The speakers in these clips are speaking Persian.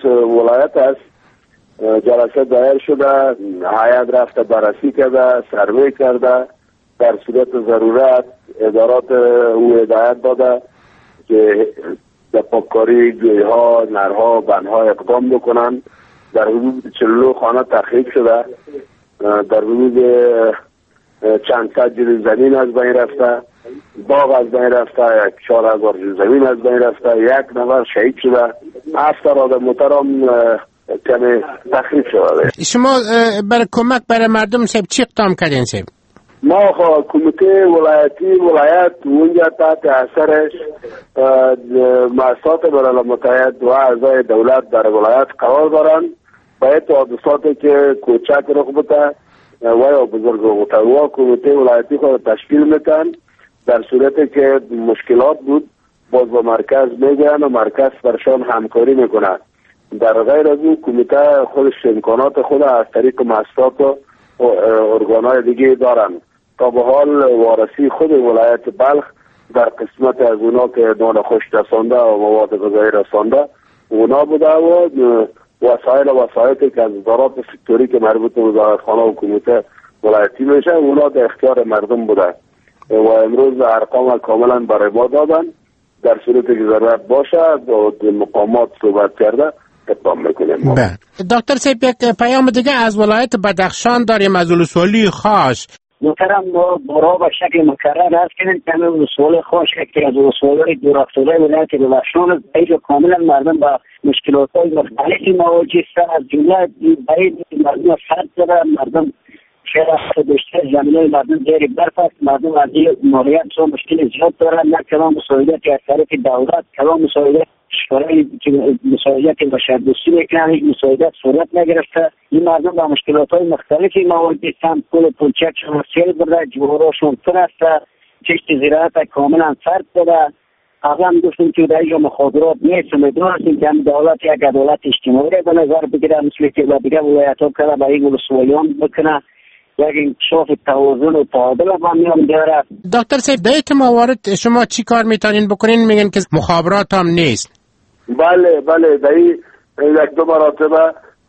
ولایت است. جلسه دایر شده، هیئت رفته بررسی کرده، سروی کرده، در صورت ضرورت ادارات او هدایت داده که در پاککاری جویها، نرها، بندها اقدام بکنن. در حدود 42 خانه تخریب شده، در حدود چند صد جریب زمین از بین رفته، باغ از بین رفته، 4,000 جریب زمین از بین رفته، 1 نفر شهید شده، 7 آدم محترم کمی تخریب شده. شما برای کمک برای مردم صاحب چی اقدام کردین صاحب؟ ما کمیته ولایت اونجا تحت اثرش مؤسسات بین الملل و اعضای دولت در ولایت قرار دارند. باید حادثاتی که کوچک رخ بده و یا بزرگ رخ بده و کمیته ولایتی خود تشکیل میتن. در صورتی که مشکلات بود باز با مرکز میگن و مرکز برشان همکاری میکنه. در غیر از اون کمیته خودش امکانات خود از طریق مؤسسات و ارگانهای دیگه دارن. تا به حال وارسی خود ولایت بلخ در قسمت از اونا که نان خشک رسانده و مواد غذایی رسانده اونا بوده و وسایلی که از ادارات سکتوری که مربوط به وزارتخانه و کمیته ولایتی میشه اونا در اختیار مردم بوده و امروز ارقام کاملا برای ما دادن. در صورتی که ضرورت باشه با مقامات صحبت کرده اقدام میکنیم. دکتر صاحب یک پیام دیگه از ولایت بدخشان داریم از ولسوالی خاص. محترم ما برای به شکل مکرر عرض کردیم که همه ولسوالی خاص که از ولسوالی دورافتاده ولایت بدخشان اینجا کاملا مردم با مشکلات‌های مختلفی مواجه هستند. از جمله برای مردم فرد داره، مردم شهر بیشتر زمینه مردم زیر برف است، مردم از این موریت و مشکل زیاد دارند. نه کلام مساعدت از طرف دولت، کلام مساعدت شورای که مساعدت بشردوستی میکنن، هیچ مساعدت صورت نگرفته. این مردم با مشکلات‌های مختلفی مواجه هستند. پولچک شما سیل برده، جواراشون پر است، کشت زراعت کاملا فرد داره. اصلا گفتیم که در اینجا مخابرات نیست. امیدوار هستیم که دولت یک عدالت اجتماعی را به نظر بگیره مثل که دیگه ولایت‌ها کرده برای ولسوالیان بکنه، یک انکشاف توازن و تعادل با میان بیاره. دکتر صاحب در این موارد شما چی کار میتونین بکنین؟ میگن که مخابرات هم نیست. بله در یک دو مراتبه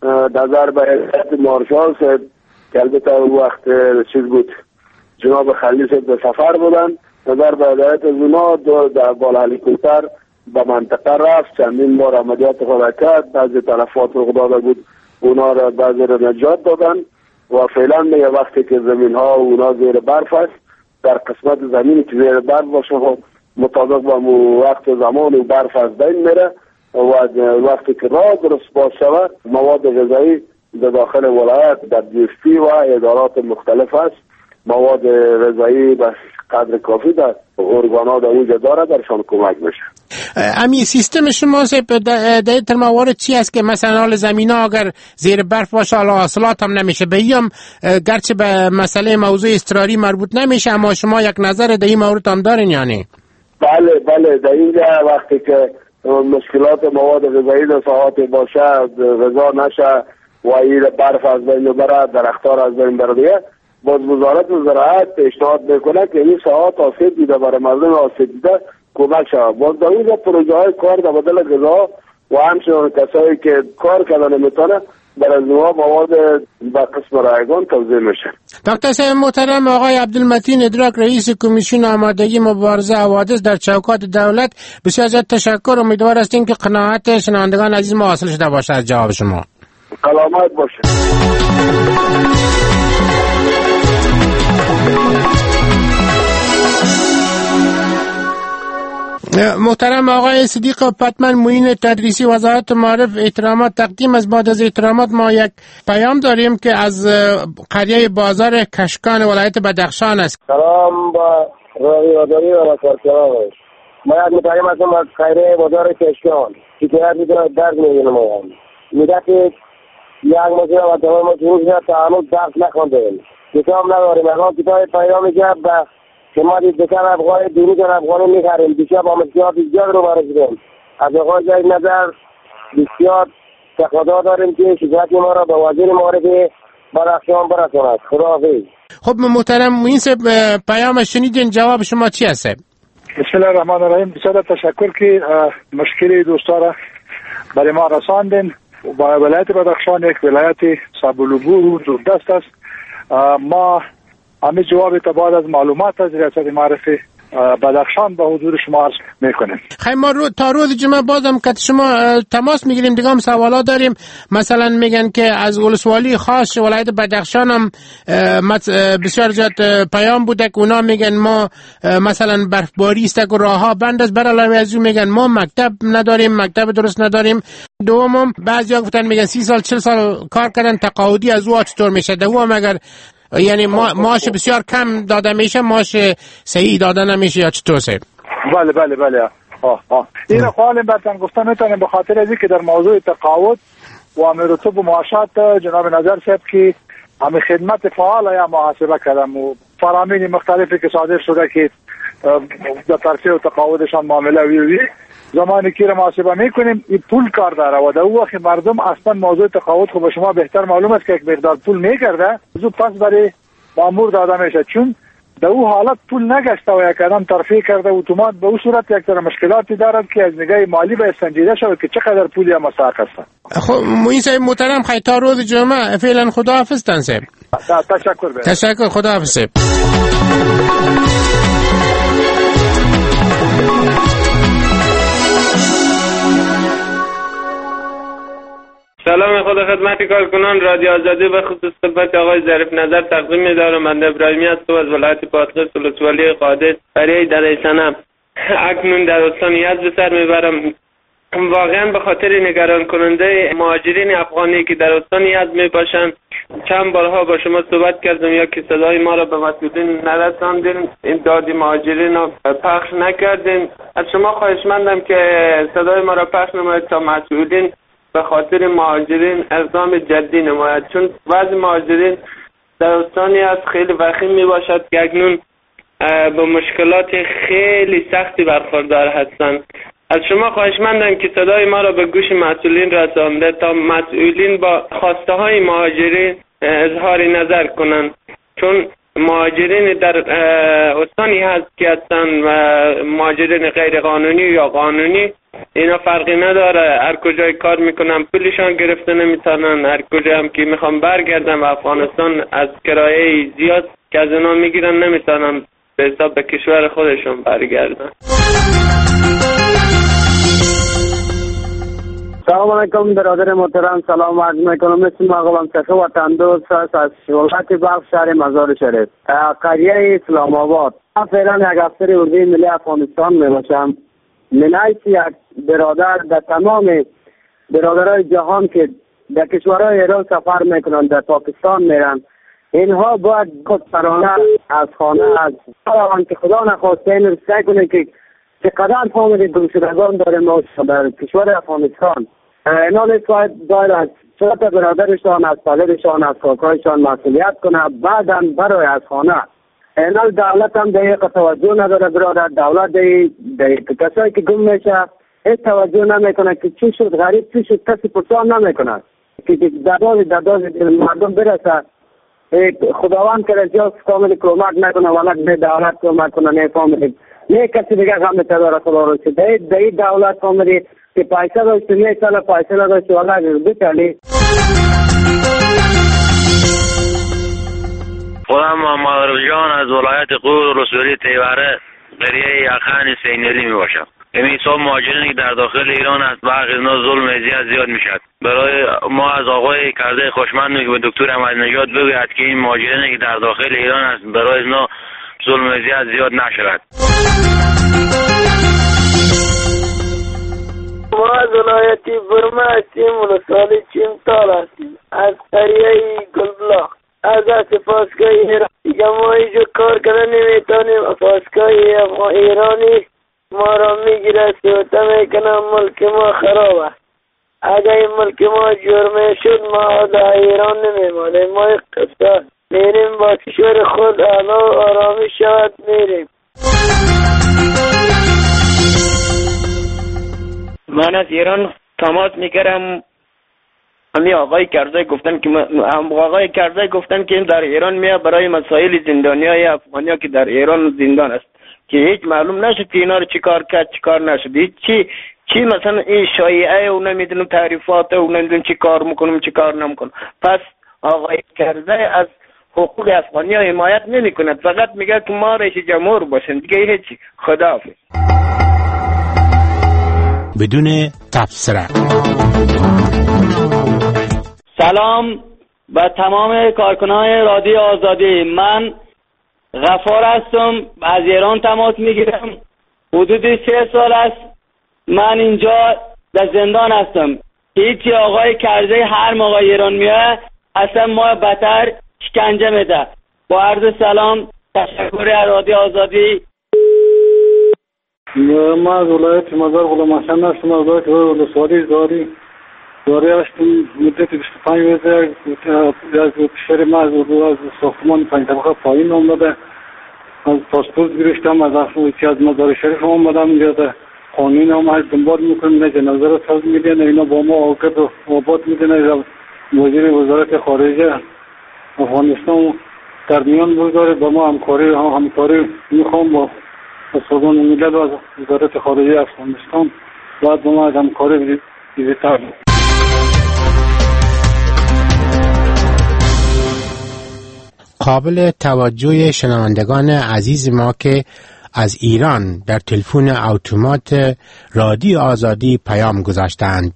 نظر به هیئت مارشال صاحب که البته وقت چیز بود جناب خلیل صاحب به سفر بودن، نظر به هدایت از اونا در بالا هلیکوپتر به منطقه رفت، چندین بار عملیات خود کرد، بعضی تلفات رخ داده بود اونا را بعضی را نجات دادن و فعلا میگه وقتی که زمین ها اونا زیر برف است، در قسمت زمینی که زیر برف باشه مطابق با وقت زمان و برف از بین میره و وقتی که راه درست باشه مواد غذایی در داخل ولایت در دیستی و ادارات مختلف است. مواد غذایی به قدر کافی در ارگانات اونجا داره درشان کمک میشه. امی سیستم شما در این موارد چی است که مثلا حال زمین ها اگر زیر برف باشه حالا حاصلات هم نمیشه بیم، گرچه به مسئله موضوع اضطراری مربوط نمیشه اما شما یک نظر در این مورد هم دارین یعنی؟ بله در اینجا وقتی که مشکلات مواد غذایی در ساحات باشه غذا نشه و این برف از بین بره، درختار از بین بره، باز وزارت زراعت پیشنهاد میکنه که این ساحات آسیب دیده برای مردم آسیب دیده کمک شود. باز در اونجا پروژه های کار در بدل غذا و همچنان کسایی که کار کردن نمیتونه برای نوع مواد به قسم رایگان توزیع میشه. دکتر صاحب محترم آقای عبدالمتین ادراک رئیس کمیسیون آمادگی مبارزه حوادث در چوکات دولت، بسیار ازت تشکر. امیدوار هستیم که قناعت شنوندگان عزیز ما حاصل شده باشه از جواب شما. سلامت باشه. محترم آقای صدیق پتمن معین تدریسی وزارت معارف احترامات تقدیم از. بعد از احترامات ما یک پیام داریم که از قریه بازار کشکان ولایت بدخشان است. سلام با رادیویی و کارکنان. ما یک پیام هستم از قریه بازار کشکان که میدونه درد میگیرم. میگه که یک مزید و تمام مجبور شد تا هنوز درس نخونده کتاب نداریم. الان کتاب پیامی که که ما دکان افغانی دروز افغانی میخریم دیشب با مشکلات زیاد رو برسیدیم. از آقای جای نظر بسیار تقاضا داریم که شکایت ما را به وزیر معارف بدخشان برساند. خداحافظ. خب محترم معین صاحب پیام شنیدین، جواب شما چی هست؟ بسم الله الرحمن الرحیم. بسیار تشکر که مشکل دوستا را برای ما رساندین. با ولایت بدخشان یک ولایت سبلوگو و زوددست است. ما همه جواب بعد از معلومات از ریاست معرفی بدخشان به حضور شما عرض میکنیم. خیلی ما تا روز جمعه بازم که شما تماس میگیریم، دیگه هم سوالات داریم. مثلا میگن که از ولسوالی خاص ولایت بدخشان هم بسیار زیاد پیام بوده که اونا میگن ما مثلا برفباری است و راهها بند است، بر علاوه از اون میگن ما مکتب نداریم، مکتب درست نداریم. دوم بعضیا گفتن میگن 30 سال 40 سال کار کردن تقاعدی از او چطور میشه؟ دوم اگر یعنی ماش بسیار کم داده میشه، ماش صحیح داده نمیشه یا چطوره؟ بله. این خواهیم برتن گفتن میتونیم به خاطر از که در موضوع تقاعد و رتب و معاشات جناب نظر صاحب که همه خدمت فعال یا محاسبه کردم و فرامین مختلفی که صادر شده که در ترفیع و تقاعدشان معامله وی زمانی که محاسبه میکنیم این پول کار داره و در اون وقت مردم اصلا موضوع تقاعد خب به شما بهتر معلوم است که یک مقدار پول میکرده زود پس برای مامور داده میشه، چون در اون حالت پول نگشته و یک آدم ترفیع کرده اتومات به اون صورت یک تر مشکلاتی دارد که از نگاه مالی به سنجیده شود که چقدر پول یا مساق است. خب موین صاحب محترم خیلی تا روز جمعه فعلا خداحافظ تن صاحب. تشکر خداحافظ صاحب. سلام خدا خدمت کارکنان رادیو آزادی به خصوص خدمت آقای ظریف نظر تقدیم می‌دارم. من ابراهیمی هستم از ولایت پادغیس ولسوالی قادس برای دریسنم. اکنون در استان یزد به سر میبرم. واقعا به خاطر نگران کننده مهاجرین افغانی که در استان یزد میباشند چند بارها با شما صحبت کردم یا که صدای ما را به مسئولین نرساندین، این دادی مهاجرین را پخش نکردین. از شما خواهشمندم که صدای ما را پخش نمایید تا مسئولین به خاطر مهاجرین اقدام جدی نماید، چون بعضی مهاجرین در استانی از خیلی وخیم می باشد که اکنون به مشکلات خیلی سختی برخوردار هستند. از شما خواهشمندم که صدای ما را به گوش مسئولین رسانده تا مسئولین با خواسته های مهاجرین اظهار نظر کنند، چون مهاجرین در استانی هست که هستند و مهاجرین غیر قانونی یا قانونی اینا فرقی نداره، هر کجای کار میکنن پولشان گرفته نمیتونن، هر کجا هم که میخوام برگردن و افغانستان از کرایه زیاد که از اونا میگیرن نمیتونن به حساب به کشور خودشون برگردن. سلام علیکم برادر محترم، سلام عرض میکنم. اسم آقام سخه وطن دوست است از ولایت بلخ شهر مزار شریف قریه اسلام آباد. من فعلا یک افسر اردوی ملی افغانستان میباشم. من حیث یک برادر در تمام برادرای جهان که در کشورهای ایران سفر میکنن در پاکستان میرن، اینها باید خودسرانه از خانه از که خدا نخواسته این رو سعی کنه که چقدر فامیل گمشدگان داره ما در کشور افغانستان. اینا باید از چهار تا برادرشان، از پدرشان، از کاکایشان مسئولیت کنه، بعدا برای از خانه. اینا دولت هم دیگه توجه نداره برادر. دولت دیگه کسایی که گم میشه هیچ توجه نمیکنه که چی شد غریب چی شد، کسی پرسان نمیکنه که درداز مردم برسه. خداوند کرد جاست کامل کمک نکنه ولک به دولت کمک کنه، نه فامیل نه کسی دیگه هم داره خدا رو چه دیگه دولت فامیلی که پیسه داشته نه سال پیسه نداشته ولک بچلی. خودم محمد جان از ولایت قور رسولی تیوره قریه یخان سینلی می باشم. این حساب مهاجرینی در داخل ایران است برخی از اینا ظلم زیاد میشد. برای ما از آقای کرده خوشمند که به دکتر احمدی نژاد بگوید که این مهاجرینی که در داخل ایران است برای اینا ظلم زیاد نشود. ما از ولایتی برما هستیم، ولسوالی چیمتال هستیم، از قریه گلبلاغ. از پاسگاه ایران دیگه ما اینجا کار کردن نمیتونیم. پاسگاه ایرانی ما را میگیره سوته میکنه، ملک ما خراب است. اگر این ملک ما جرمه شد ما در ایران نمیمانیم، ما قصه میریم با کشور خود اعلا و آرامی شود میریم. من از ایران تماس میکردم. همین آقای کرزی گفتن که در ایران میاد برای مسائل زندانیای افغانیا که در ایران زندان است. که هیچ معلوم نشد که اینا رو چی کار کرد چی کار نشد. هیچ چی مثلا این شایعه و نمیدونم تعریفات و نمیدونم چی کار میکنم چی کار نمیکنم. پس آقای کرزی از حقوق افغانی ها حمایت نمی کند، فقط میگه که ما رئیس جمهور باشیم دیگه هیچ. خداحافظ. بدون تبصره. سلام و تمام کارکنان رادیو آزادی. من غفار هستم، از ایران تماس میگیرم. حدود 3 سال است من اینجا در زندان هستم. هیچی آقای کرزی هر موقع ایران میاد اصلا ما بدتر شکنجه میده. با عرض سلام، تشکر از رادیو آزادی. ما از ولایت مزار غلام حسن هستم، از ولسوالی داری هستم. مدت 25 روزه از شهر ما از ساختمان 5 طبقه پایین آمده. از پاسپورت گرفتم، از مزار شریف آمدم. اینجا قانون هم از دنبال میکنم، نه جنازه رو ساز میدن، اینا با ما آقد و آباد میدن. وزیر وزارت خارجه افغانستان در میان بگذاره با ما همکاری میخوام با سازمان ملل و وزارت خارجه افغانستان باید با ما از همکاری بیشتر. قابل توجه شنوندگان عزیز ما که از ایران در تلفن اتومات رادیو آزادی پیام گذاشتند.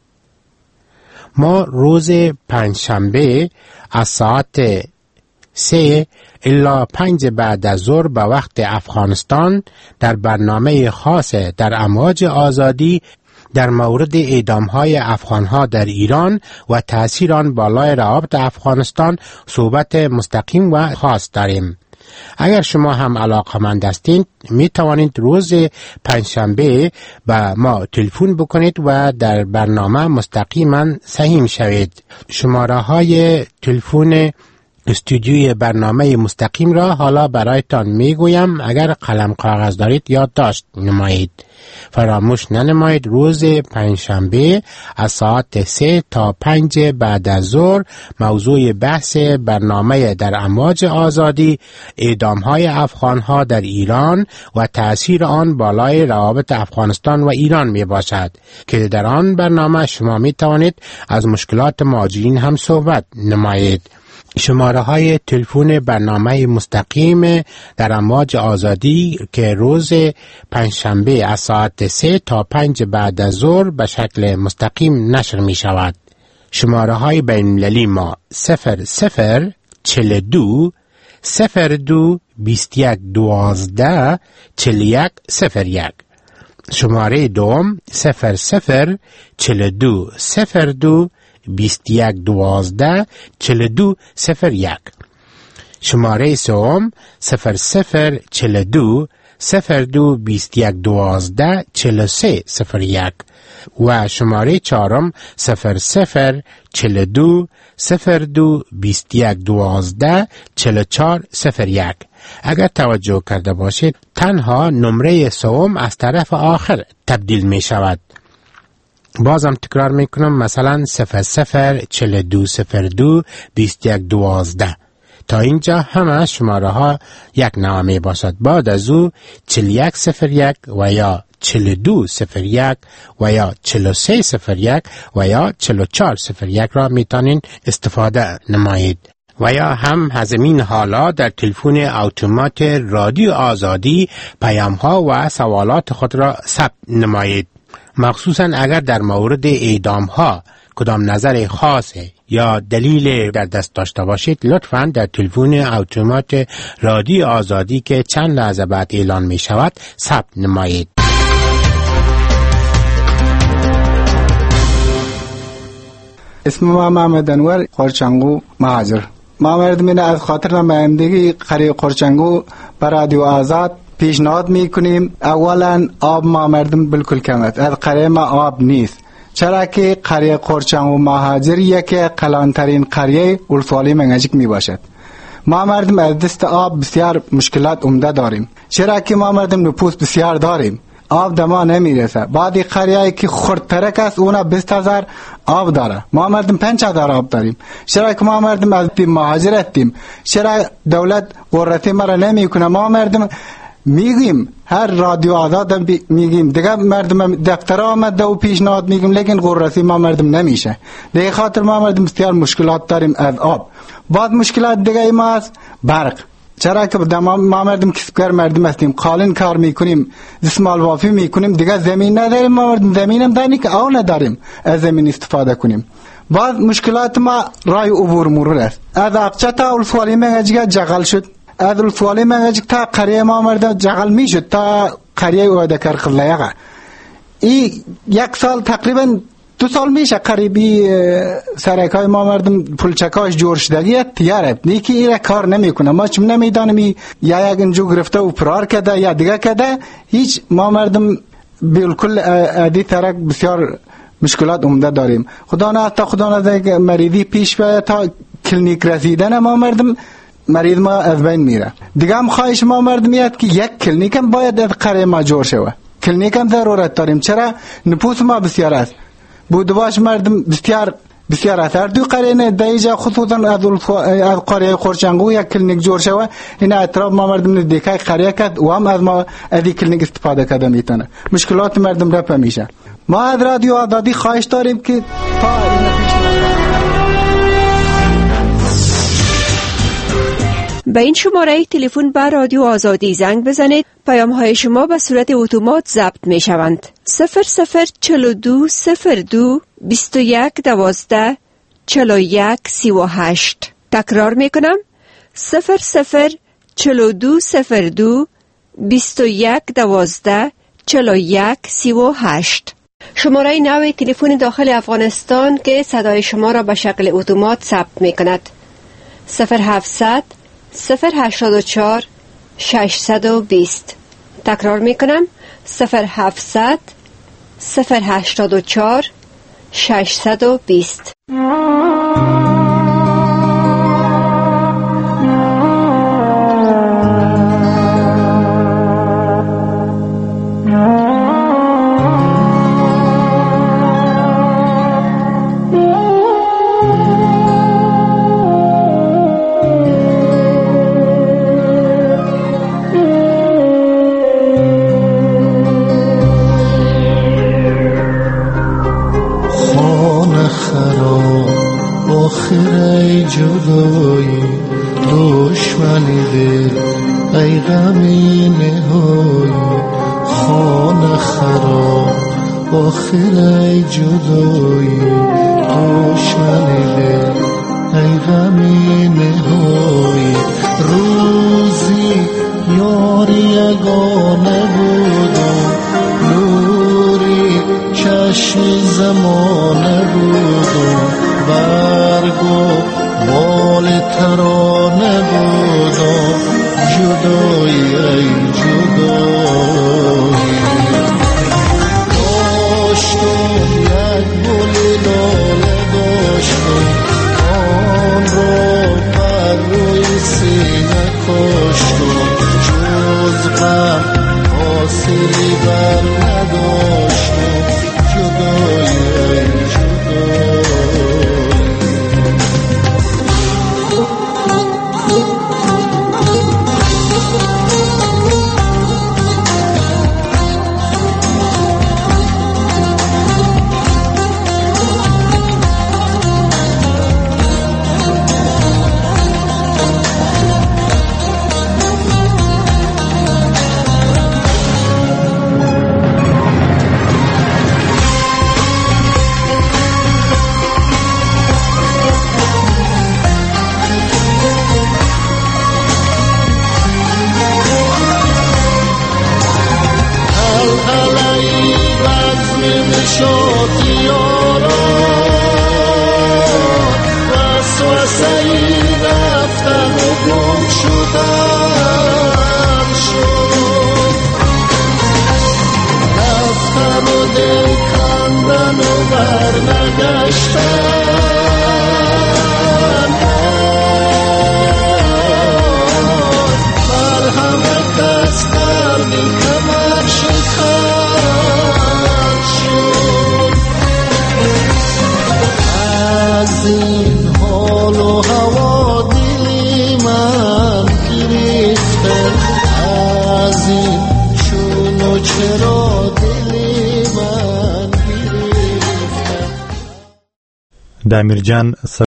ما روز پنجشنبه از ساعت 3 الی 5 بعد از ظهر به وقت افغانستان در برنامه خاص در امواج آزادی در مورد اعدام‌های افغان‌ها در ایران و تأثیر آن بالای روابط افغانستان صحبت مستقیم و خاص داریم. اگر شما هم علاقه‌مند هستید می توانید روز پنجشنبه به ما تلفن بکنید و در برنامه مستقیما سهیم شوید. شماره های تلفن استودیوی برنامه مستقیم را حالا برایتان میگویم. اگر قلم کاغذ دارید یادداشت نمایید. فراموش ننمایید روز پنجشنبه از ساعت 3 تا 5 بعد از ظهر موضوع بحث برنامه در امواج آزادی اعدام‌های افغان‌ها در ایران و تأثیر آن بالای روابط افغانستان و ایران می باشد که در آن برنامه شما می توانید از مشکلات مهاجرین هم صحبت نمایید. شماره های تلفن برنامه مستقیم در امواج آزادی که روز پنجشنبه از ساعت 3 تا 5 بعد از ظهر به شکل مستقیم نشر می شود. شماره های بین المللی ما 0042 02 21 12 41 01. شماره دوم 0042 02 21 12 42 01. شماره سوم 0042 02 21 12 43 01 و شماره چهارم 0042 02 21 12 44 01. اگر توجه کرده باشید تنها نمره سوم از طرف آخر تبدیل می شود. بازم تکرار میکنم، مثلا 0042 02 21 12. تا اینجا همه شماره ها یک نوع می باشد. بعد از او 4101 و یا 4201 و یا 4301 و یا 4401 را میتونین استفاده نمایید. و یا هم همین حالا در تلفن اتومات رادیو آزادی پیام ها و سوالات خود را ثبت نمایید. مخصوصا اگر در مورد اعدام ها کدام نظر خاصه یا دلیل در دست داشته باشید لطفاً در تلفن اتومات رادیو آزادی که چند لحظه بعد اعلان می شود ثبت نمایید. اسم ما محمد انور قرچنگو مهاجر. ما مردمین از خاطر نمایندگی قریه قرچنگو بر رادیو آزاد پیشنهاد میکنیم. اولا آب ما مردم بالکل کم است، از قریه ما آب نیست، چرا که قریه قرچنگو مهاجر یکی قلانترین قریه ولسوالی منگجک می باشد. ما مردم از دست آب بسیار مشکلات عمده داریم، چرا که ما مردم نفوس بسیار داریم، آب دما نمیرسه. بعد قریه‌ای که خردترک است اونا 20,000 آب داره، ما مردم 5,000 آب داریم. چرا که ما مردم از مهاجر هستیم، چرا دولت ورثه ما را نمیکنه؟ ما مردم میگیم، هر رادیو آزاد میگیم دیگه، مردم دفتر آمده و پیشنهاد میگیم، لیکن قررسی ما مردم نمیشه. دیگه خاطر ما مردم بسیار مشکلات داریم از آب. بعد مشکلات دیگه ما از برق. چرا که ما مردم کسبگر مردم هستیم، قالین کار میکنیم، دستمال وافی میکنیم، دیگه زمین نداریم. ما مردم زمین هم داریم که او نداریم از زمین استفاده کنیم. بعد مشکلات ما رای عبور مرور است. از اقچه تا اولسوالی منگجگه جغل شد، از اولسوالی منگجگ تا قریه ما مردم جغل میشد تا قریه اوادکر قلیقه. ای یک سال تقریبا 2 سال میشه قریبی سرکای ما مردم پلچکاش جور شدگیه تیاره نیکی ایره کار نمیکنه. ما چون نمیدانم یک انجو گرفته و پرار کده یا دیگه کده، هیچ ما مردم بالکل ادی ترک بسیار مشکلات عمده داریم. خدا نه مریضی پیش بیاید تا کلینیک رسیدن ما مردم مریض ما از بین میره. دیگه هم خواهش ما مردم یاد که یک کلینیک هم باید از قریه ما جور شود. کلینیک هم ضرورت داریم. چرا؟ نفوس ما بسیار است. بودواش مردم بسیار اثر دو قرینه دیجا، خصوصا از قریه خورچنگو یک کلینیک جور شوه. این اطراف ما مردم نزدیکای قریه کد و هم از ما از این کلینیک استفاده کرده میتونه. مشکلات مردم رفع میشه. ما از رادیو آزادی خواهش داریم که تا به این شماره تلفن به رادیو آزادی زنگ بزنید. پیام های شما به صورت اتومات ضبط می شوند. 004202 21 12 41 38. تکرار می کنم. 004202 21 12 41 38. شماره نو تلفن داخل افغانستان که صدای شما را به شکل اتومات ثبت می کند. 0700 084 620. تکرار می کنم. 0700 084 620. جدایی دشمنی دل ای غمی نهایی، خانه خراب آخر ای جدایی دشمنی دل ای غمی نهایی. روزی یاری یگانه بودم، نوری چشم زمانه بودم، برگو مال ترانه بودم، جدایی ای جدایی. داشتم یک گل لاله داشتم، آن را بر روی سینه کاشتم، جز غم حاصلی بر نداشتم، جدایی ای جدایی. از د امیرجان